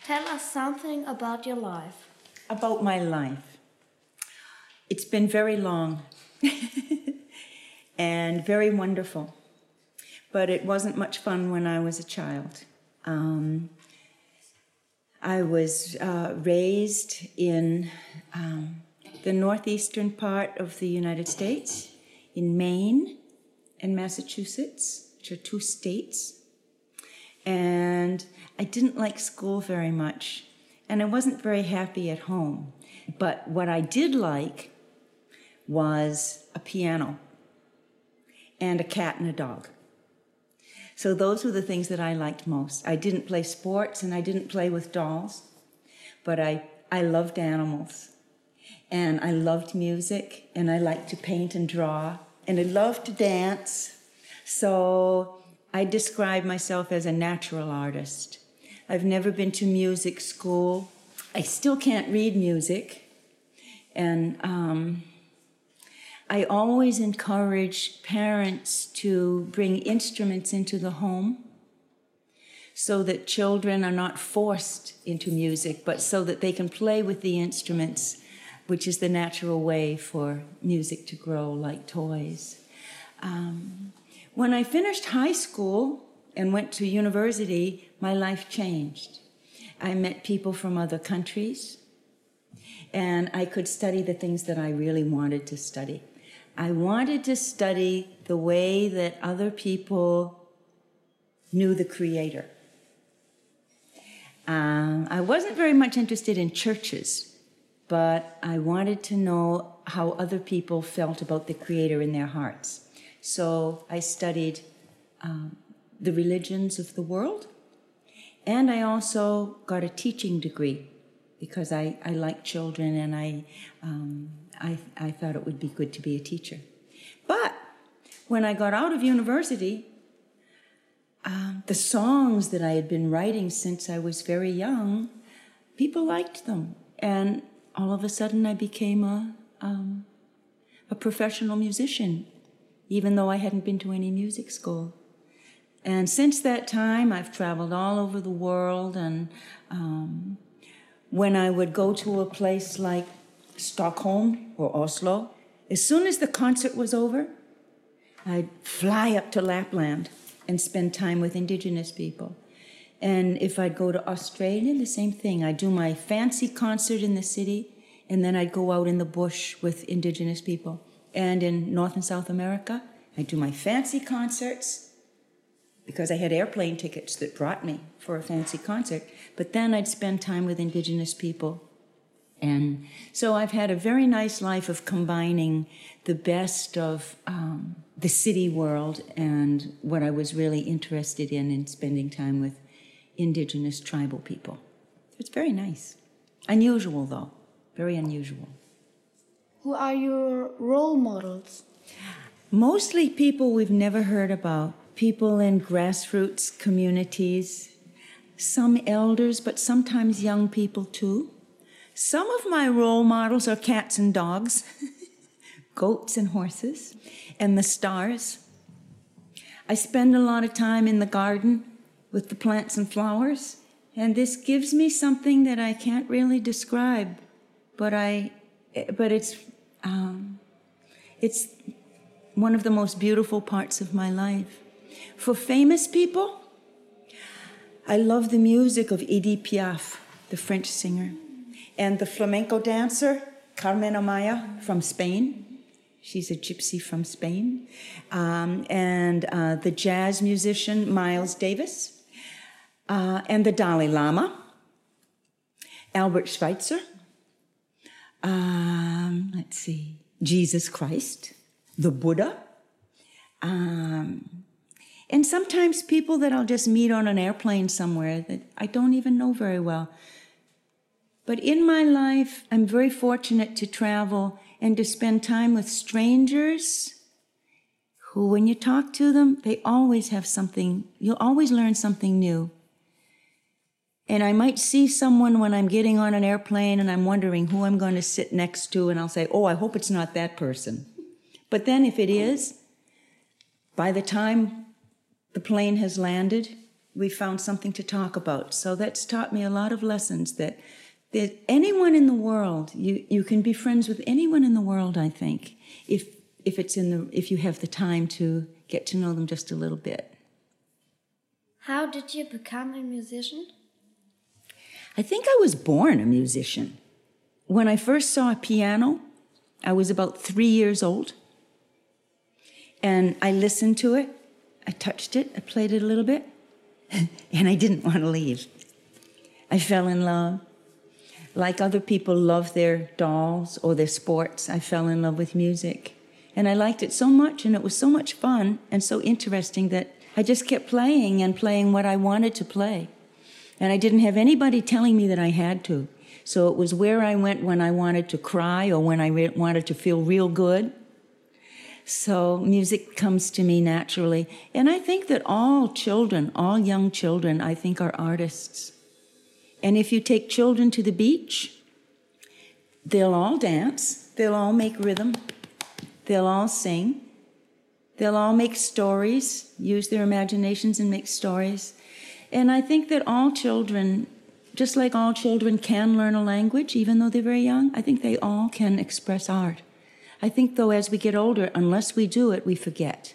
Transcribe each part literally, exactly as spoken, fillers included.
Tell us something about your life. About my life. It's been very long and very wonderful, but it wasn't much fun when I was a child. Um, I was uh, raised in um, the northeastern part of the United States, in Maine and Massachusetts, which are two states. And I didn't like school very much, and I wasn't very happy at home. But what I did like was a piano and a cat and a dog. So those were the things that I liked most. I didn't play sports and I didn't play with dolls, but I, I loved animals. And I loved music, and I liked to paint and draw, and I loved to dance. So I describe myself as a natural artist. I've never been to music school. I still can't read music. And um, I always encourage parents to bring instruments into the home so that children are not forced into music, but so that they can play with the instruments, which is the natural way for music to grow, like toys. Um, when I finished high school and went to university, my life changed. I met people from other countries, and I could study the things that I really wanted to study. I wanted to study the way that other people knew the Creator. Um, I wasn't very much interested in churches, but I wanted to know how other people felt about the Creator in their hearts. So I studied um, the religions of the world, and I also got a teaching degree because I, I like children, and I, um, I, I thought it would be good to be a teacher. But when I got out of university, um, the songs that I had been writing since I was very young, people liked them. And all of a sudden I became a, um, a professional musician, even though I hadn't been to any music school. And since that time, I've traveled all over the world, and um, when I would go to a place like Stockholm or Oslo, as soon as the concert was over, I'd fly up to Lapland and spend time with indigenous people. And if I'd go to Australia, the same thing. I'd do my fancy concert in the city, and then I'd go out in the bush with indigenous people. And in North and South America, I'd do my fancy concerts because I had airplane tickets that brought me for a fancy concert. But then I'd spend time with indigenous people. And so I've had a very nice life of combining the best of um, the city world and what I was really interested in in spending time with indigenous tribal people. It's very nice. Unusual, though. Very unusual. Who are your role models? Mostly people we've never heard about. People in grassroots communities. Some elders, but sometimes young people, too. Some of my role models are cats and dogs, goats and horses, and the stars. I spend a lot of time in the garden with the plants and flowers, and this gives me something that I can't really describe, but I, but it's, um, it's one of the most beautiful parts of my life. For famous people, I love the music of Edith Piaf, the French singer, and the flamenco dancer, Carmen Amaya from Spain. She's a gypsy from Spain. Um, and uh, the jazz musician, Miles Davis. Uh, and the Dalai Lama, Albert Schweitzer. Um, let's see, Jesus Christ, the Buddha. Um, and sometimes people that I'll just meet on an airplane somewhere that I don't even know very well. But in my life, I'm very fortunate to travel and to spend time with strangers who, when you talk to them, they always have something, you'll always learn something new. And I might see someone when I'm getting on an airplane and I'm wondering who I'm going to sit next to, and I'll say, oh, I hope it's not that person. But then if it is, by the time the plane has landed, we found something to talk about. So that's taught me a lot of lessons that, that anyone in the world, you, you can be friends with anyone in the world, I think, if if it's in the if you have the time to get to know them just a little bit. How did you become a musician? I think I was born a musician. When I first saw a piano, I was about three years old. And I listened to it, I touched it, I played it a little bit, and I didn't want to leave. I fell in love. Like other people love their dolls or their sports, I fell in love with music. And I liked it so much, and it was so much fun and so interesting that I just kept playing and playing what I wanted to play. And I didn't have anybody telling me that I had to. So it was where I went when I wanted to cry or when I re- wanted to feel real good. So music comes to me naturally. And I think that all children, all young children, I think are artists. And if you take children to the beach, they'll all dance, they'll all make rhythm, they'll all sing, they'll all make stories, use their imaginations and make stories. And I think that all children, just like all children can learn a language, even though they're very young, I think they all can express art. I think, though, as we get older, unless we do it, we forget.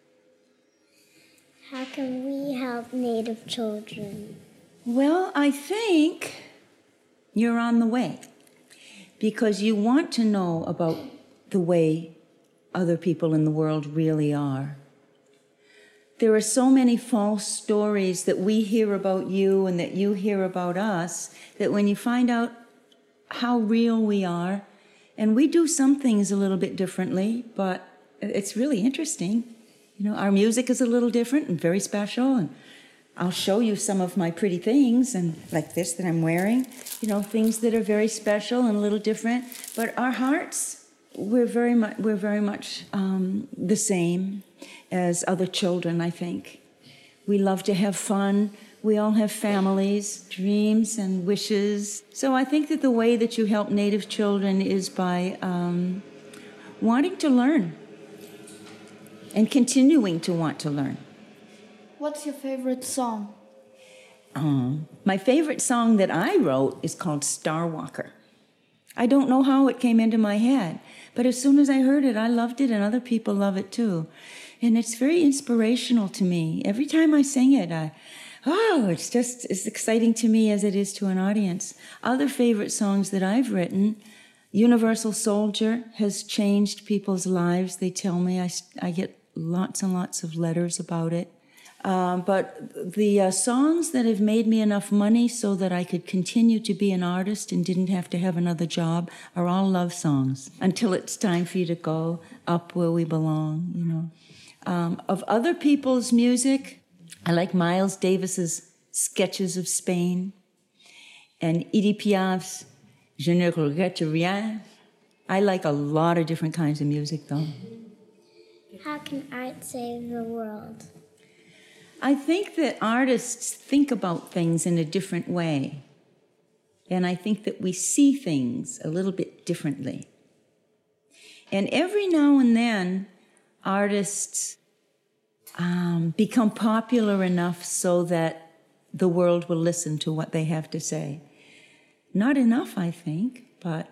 How can we help Native children? Well, I think you're on the way, because you want to know about the way other people in the world really are. There are so many false stories that we hear about you and that you hear about us, that when you find out how real we are, and we do some things a little bit differently, but it's really interesting. You know, our music is a little different and very special, and I'll show you some of my pretty things, and like this that I'm wearing, you know, things that are very special and a little different. But our hearts, we're very much, we're very much um, the same as other children, I think. We love to have fun. We all have families, dreams, and wishes. So I think that the way that you help Native children is by um, wanting to learn and continuing to want to learn. What's your favorite song? Um, my favorite song that I wrote is called Star Walker. I don't know how it came into my head, but as soon as I heard it, I loved it, and other people love it too. And it's very inspirational to me. Every time I sing it, I, oh, it's just as exciting to me as it is to an audience. Other favorite songs that I've written, Universal Soldier has changed people's lives. They tell me, I, I get lots and lots of letters about it. Um, but the uh, songs that have made me enough money so that I could continue to be an artist and didn't have to have another job are all love songs. Until it's time for you to go up where we belong, you know. Um, of other people's music, I like Miles Davis's Sketches of Spain and Edith Piaf's Je ne regrette rien. I like a lot of different kinds of music, though. How can art save the world? I think that artists think about things in a different way. And I think that we see things a little bit differently. And every now and then, artists um, become popular enough so that the world will listen to what they have to say. Not enough, I think, but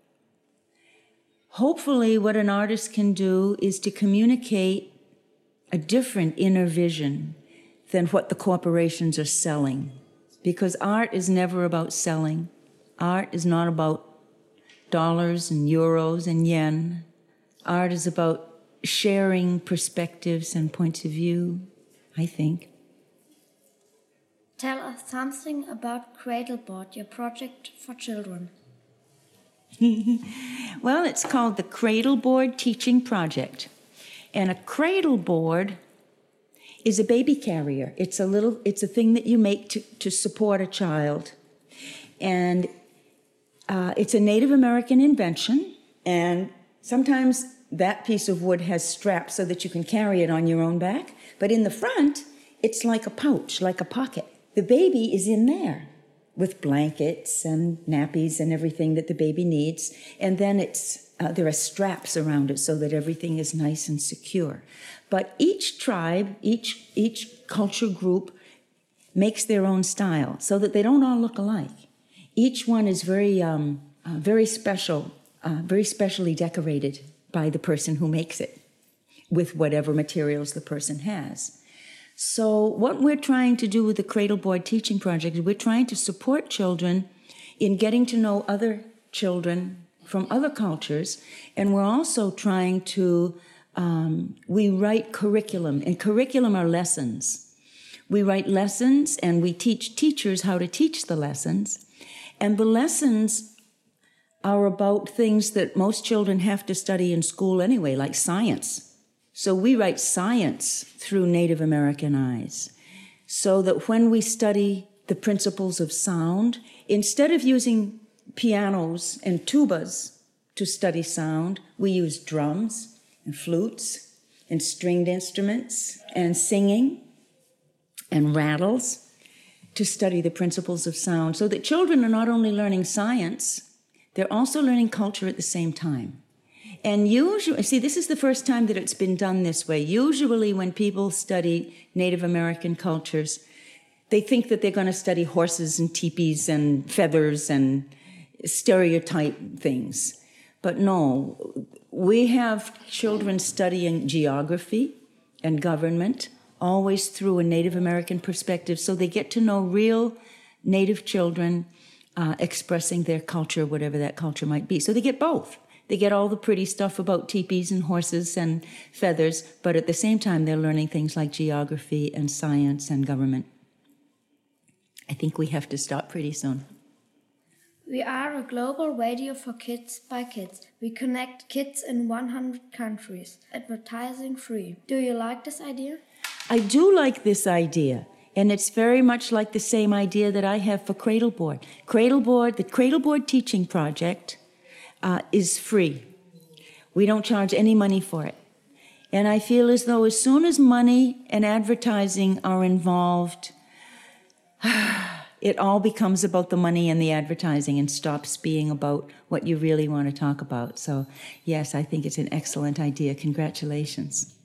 hopefully what an artist can do is to communicate a different inner vision than what the corporations are selling. Because art is never about selling. Art is not about dollars and euros and yen. Art is about sharing perspectives and points of view, I think. Tell us something about Cradleboard, your project for children. Well, it's called the Cradleboard Teaching Project. And a cradleboard is a baby carrier. It's a little, it's a thing that you make to, to support a child. And uh, it's a Native American invention. And sometimes that piece of wood has straps so that you can carry it on your own back. But in the front, it's like a pouch, like a pocket. The baby is in there with blankets and nappies and everything that the baby needs. And then it's uh, there are straps around it so that everything is nice and secure. But each tribe, each, each culture group makes their own style so that they don't all look alike. Each one is very, um, uh, very special, uh, very specially decorated by the person who makes it with whatever materials the person has. So what we're trying to do with the Cradleboard Teaching Project is we're trying to support children in getting to know other children from other cultures, and we're also trying to, um, we write curriculum, and curriculum are lessons. We write lessons and we teach teachers how to teach the lessons, and the lessons are about things that most children have to study in school anyway, like science. So we write science through Native American eyes, so that when we study the principles of sound, instead of using pianos and tubas to study sound, we use drums and flutes and stringed instruments and singing and rattles to study the principles of sound, so that children are not only learning science, they're also learning culture at the same time. And usually, see, this is the first time that it's been done this way. Usually when people study Native American cultures, they think that they're going to study horses and teepees and feathers and stereotype things. But no, we have children studying geography and government, always through a Native American perspective, so they get to know real Native children uh, expressing their culture, whatever that culture might be. So they get both. They get all the pretty stuff about teepees and horses and feathers, but at the same time, they're learning things like geography and science and government. I think we have to stop pretty soon. We are a global radio for kids by kids. We connect kids in one hundred countries, advertising free. Do you like this idea? I do like this idea, and it's very much like the same idea that I have for Cradleboard. Cradleboard, the Cradleboard Teaching Project uh, is free. We don't charge any money for it. And I feel as though as soon as money and advertising are involved, it all becomes about the money and the advertising and stops being about what you really want to talk about. So, yes, I think it's an excellent idea. Congratulations.